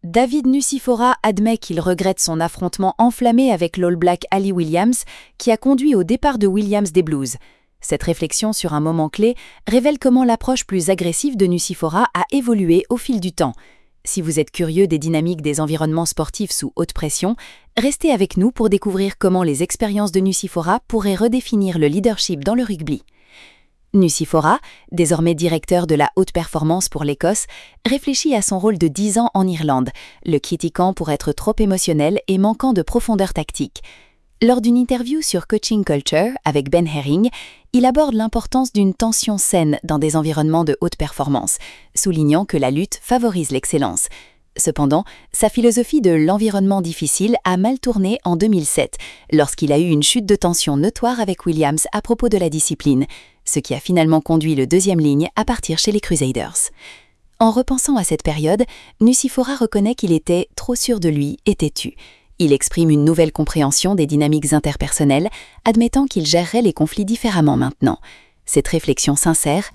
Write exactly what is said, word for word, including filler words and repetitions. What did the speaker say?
David Nucifora admet qu'il regrette son affrontement enflammé avec l'All Black Ali Williams, qui a conduit au départ de Williams des Blues. Cette réflexion sur un moment clé révèle comment l'approche plus agressive de Nucifora a évolué au fil du temps. Si vous êtes curieux des dynamiques des environnements sportifs sous haute pression, restez avec nous pour découvrir comment les expériences de Nucifora pourraient redéfinir le leadership dans le rugby. Nucifora, désormais directeur de la haute performance pour l'Écosse, réfléchit à son rôle de dix ans en Irlande, le critiquant pour être trop émotionnel et manquant de profondeur tactique. Lors d'une interview sur Coaching Culture avec Ben Herring, il aborde l'importance d'une tension saine dans des environnements de haute performance, soulignant que la lutte favorise l'excellence. Cependant, sa philosophie de l'environnement difficile a mal tourné en deux mille sept, lorsqu'il a eu une chute de tension notoire avec Williams à propos de la discipline, ce qui a finalement conduit le deuxième ligne à partir chez les Crusaders. En repensant à cette période, Nucifora reconnaît qu'il était trop sûr de lui et têtu. Il exprime une nouvelle compréhension des dynamiques interpersonnelles, admettant qu'il gérerait les conflits différemment maintenant. Cette réflexion sincère